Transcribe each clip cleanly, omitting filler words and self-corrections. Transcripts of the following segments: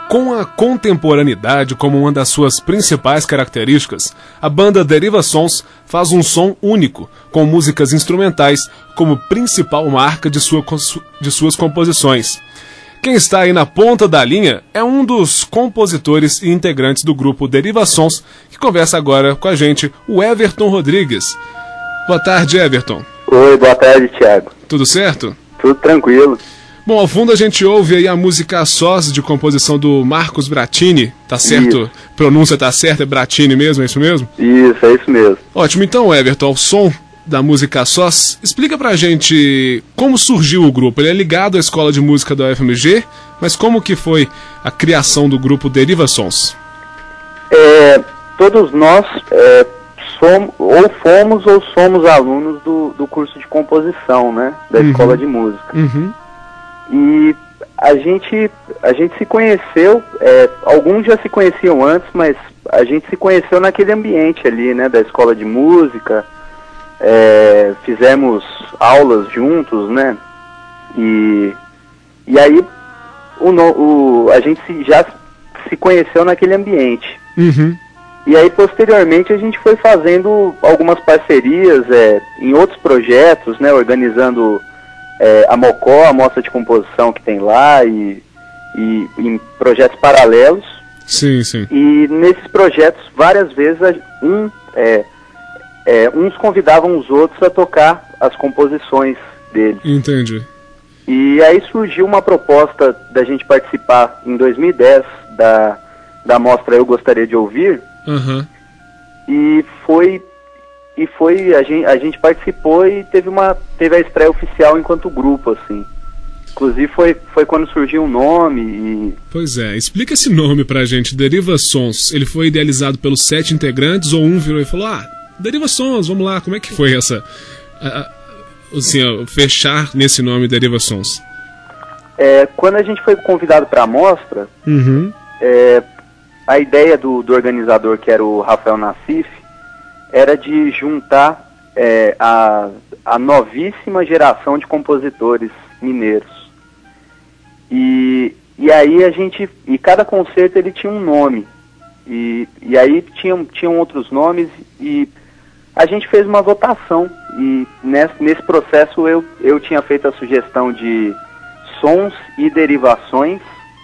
Com a contemporaneidade como uma das suas principais características, a banda Deriva Sons faz um som único, com músicas instrumentais como principal marca de suas composições. Quem está aí na ponta da linha é um dos compositores e integrantes do grupo Deriva Sons, que conversa agora com a gente, o Everton Rodrigues. Boa tarde, Everton. Oi, boa tarde, Thiago. Tudo certo? Tudo tranquilo. Bom, ao fundo a gente ouve aí a música A Sós, de composição do Marcos Bratini, tá certo? Isso. Pronúncia tá certa, é Bratini mesmo, é isso mesmo? Isso, é isso mesmo. Ótimo, então, Everton, o som da música A Sós, explica pra gente como surgiu o grupo. Ele é ligado à Escola de Música da UFMG, mas como que foi a criação do grupo Deriva Sons? Todos nós fomos ou somos alunos do curso de composição, né, da Escola de Música. E a gente se conheceu, alguns já se conheciam antes, mas a gente se conheceu naquele ambiente ali, né, da escola de música, fizemos aulas juntos, né, e aí a gente já se conheceu naquele ambiente. E aí posteriormente a gente foi fazendo algumas parcerias em outros projetos, né, organizando a Mocó, a mostra de composição que tem lá, e em projetos paralelos. Sim, sim. E nesses projetos, várias vezes, uns convidavam os outros a tocar as composições deles. Entendi. E aí surgiu uma proposta da gente participar em 2010 da mostra Eu Gostaria de Ouvir. E a gente participou e teve a estreia oficial enquanto grupo, assim. Inclusive foi quando surgiu um nome e... Pois é, explica esse nome pra gente, Deriva Sons. Ele foi idealizado pelos 7 integrantes ou um virou e falou, Deriva Sons, vamos lá, como é que foi fechar nesse nome Deriva Sons? Quando a gente foi convidado pra mostra, a ideia do organizador, que era o Rafael Nassif, era de juntar a novíssima geração de compositores mineiros. E aí cada concerto ele tinha um nome, e aí tinham outros nomes, e a gente fez uma votação, e nesse processo eu tinha feito a sugestão de sons e derivações.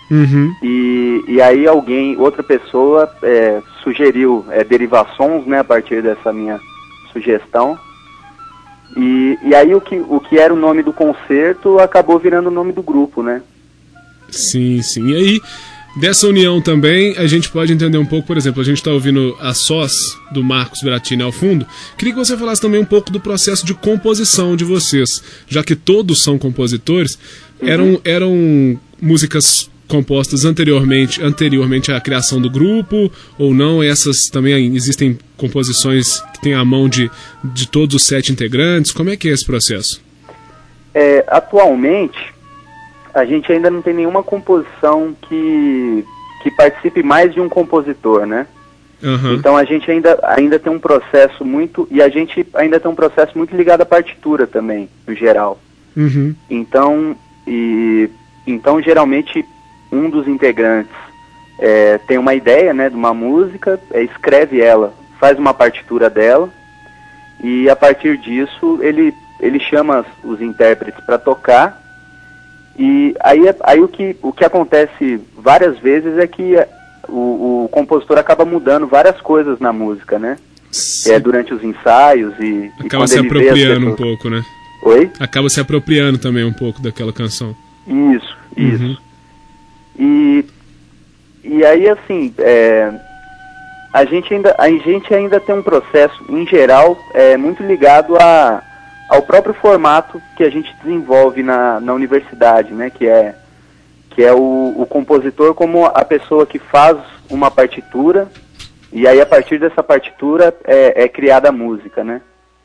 E aí outra pessoa sugeriu derivações, né, a partir dessa minha sugestão. E aí o que era o nome do concerto acabou virando o nome do grupo, né? Sim, sim. E aí, dessa união também, a gente pode entender um pouco, por exemplo, a gente está ouvindo A Sós, do Marcos Bratini ao fundo. Queria que você falasse também um pouco do processo de composição de vocês, já que todos são compositores. Eram músicas compostas anteriormente à criação do grupo, ou não? Essas também existem composições que têm a mão de todos os 7 integrantes? Como é que é esse processo? Atualmente, a gente ainda não tem nenhuma composição que participe mais de um compositor, né? Então a gente ainda tem um processo muito... E a gente ainda tem um processo muito ligado à partitura também, no geral. Então, geralmente, um dos integrantes tem uma ideia, né, de uma música, escreve ela, faz uma partitura dela, e a partir disso ele chama os intérpretes para tocar, e aí o que acontece várias vezes é que o compositor acaba mudando várias coisas na música, né? Durante os ensaios e acaba se apropriando um pouco, né? Oi? Acaba se apropriando também um pouco daquela canção. Isso. E aí, assim, a gente ainda tem um processo, em geral, muito ligado ao próprio formato que a gente desenvolve na universidade, né? Que é o compositor como a pessoa que faz uma partitura, e aí a partir dessa partitura é criada a música, né?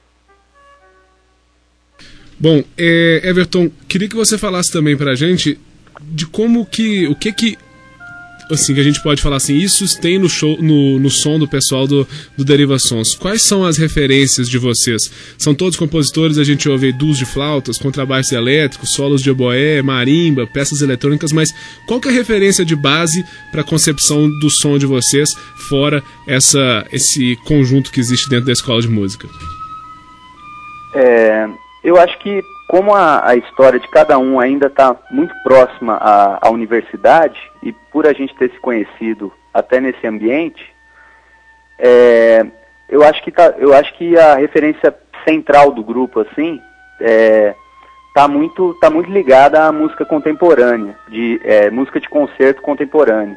Bom, Everton, queria que você falasse também pra gente de como o que assim, que a gente pode falar assim, isso tem no show, no som do pessoal do Deriva Sons. Quais são as referências de vocês? São todos compositores, a gente ouve duos de flautas, contrabaixos elétricos, solos de oboé, marimba, peças eletrônicas, mas qual que é a referência de base para a concepção do som de vocês, fora esse conjunto que existe dentro da escola de música? Eu acho que, como a história de cada um ainda está muito próxima à universidade, e por a gente ter se conhecido até nesse ambiente, eu acho que a referência central do grupo, assim, tá muito ligada à música contemporânea, música de concerto contemporânea,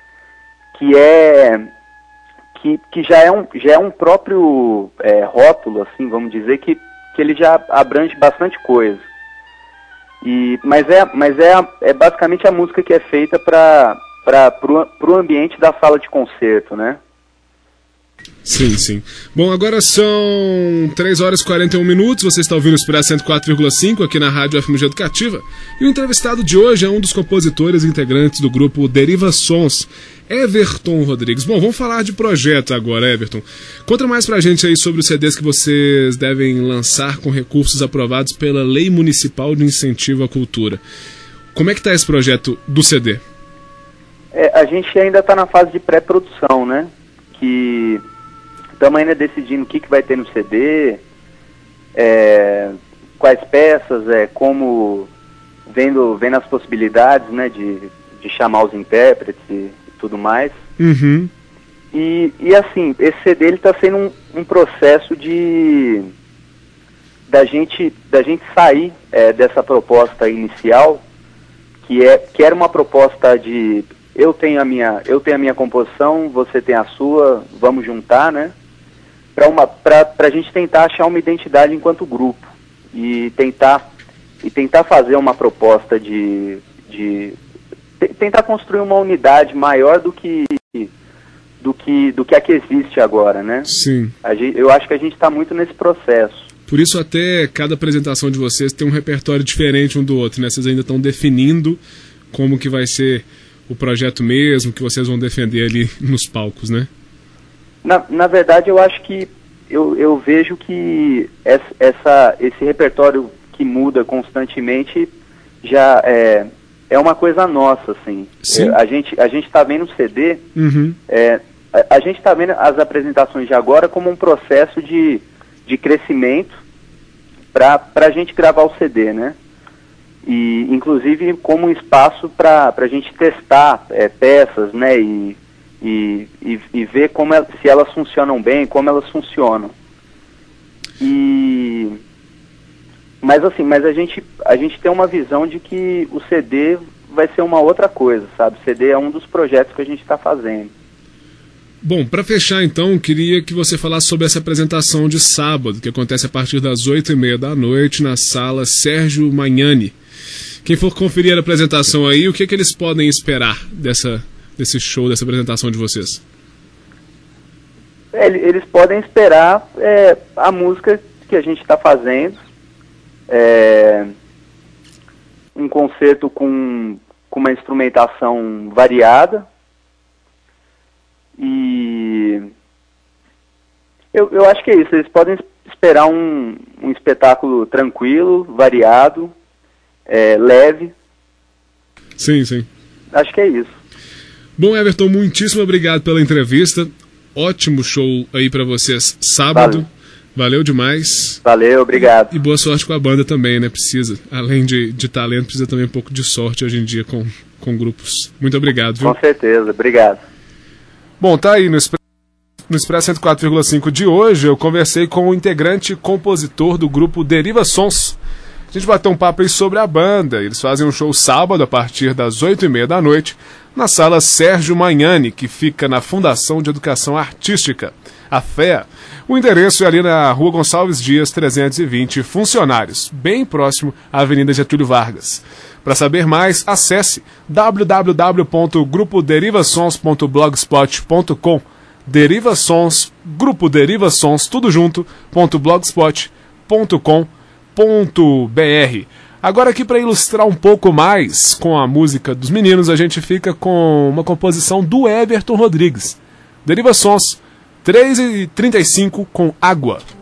que já é um próprio rótulo, assim, vamos dizer, que ele já abrange bastante coisa. Mas é basicamente a música que é feita para o ambiente da sala de concerto, né? Sim, sim. Bom, agora são 3 horas e 41 minutos, você está ouvindo o Expresso 104,5 aqui na Rádio FMG Educativa, e o entrevistado de hoje é um dos compositores e integrantes do grupo Deriva Sons, Everton Rodrigues. Bom, vamos falar de projeto agora, Everton. Conta mais pra gente aí sobre os CDs que vocês devem lançar com recursos aprovados pela Lei Municipal de Incentivo à Cultura. Como é que tá esse projeto do CD? A gente ainda está na fase de pré-produção, né? Que estamos ainda decidindo o que vai ter no CD, quais peças, como vendo as possibilidades, né, de chamar os intérpretes e tudo mais. Uhum. E assim, esse CD ele está sendo um processo da gente sair dessa proposta inicial, que era uma proposta de eu tenho a minha composição, você tem a sua, vamos juntar, né? Para a gente tentar achar uma identidade enquanto grupo e tentar fazer uma proposta de tentar construir uma unidade maior do que a que existe agora, né? Sim. Eu acho que a gente está muito nesse processo. Por isso até cada apresentação de vocês tem um repertório diferente um do outro, né? Vocês ainda estão definindo como que vai ser o projeto mesmo, que vocês vão defender ali nos palcos, né? Na verdade, eu acho que eu vejo que esse repertório que muda constantemente já é uma coisa nossa, assim. Sim. A gente está vendo o CD, uhum. A gente está vendo as apresentações de agora como um processo de crescimento para a gente gravar o CD, né? E inclusive como um espaço para a gente testar peças, né? E ver se elas funcionam bem, como elas funcionam. Mas a gente tem uma visão de que o CD vai ser uma outra coisa, sabe? O CD é um dos projetos que a gente está fazendo. Bom, para fechar então, queria que você falasse sobre essa apresentação de sábado, que acontece a partir das 8h30 da noite na sala Sérgio Magnani. Quem for conferir a apresentação aí, o que eles podem esperar desse show, dessa apresentação de vocês? Eles podem esperar a música que a gente está fazendo, um concerto com uma instrumentação variada, e eu acho que é isso. Eles podem esperar um espetáculo tranquilo, variado, leve. Sim, sim. Acho que é isso. Bom, Everton, muitíssimo obrigado pela entrevista. Ótimo show aí pra vocês sábado. Valeu demais. Valeu, obrigado. E boa sorte com a banda também, né? Precisa, além de talento, precisa também um pouco de sorte hoje em dia com grupos. Muito obrigado, viu? Com certeza, obrigado. Bom, tá aí no Expresso 104,5 de hoje, eu conversei com o integrante e compositor do grupo Deriva Sons. A gente bateu um papo aí sobre a banda. Eles fazem um show sábado a partir das 8h30 da noite na sala Sérgio Magnani, que fica na Fundação de Educação Artística, a FEA. O endereço é ali na Rua Gonçalves Dias, 320, Funcionários, bem próximo à Avenida Getúlio Vargas. Para saber mais, acesse www.grupoderivasons.blogspot.com. Deriva Sons, Grupo Deriva Sons, tudo junto, .blogspot.com.br. Agora aqui para ilustrar um pouco mais com a música dos meninos, a gente fica com uma composição do Everton Rodrigues. Deriva Sons 3:35 com Água.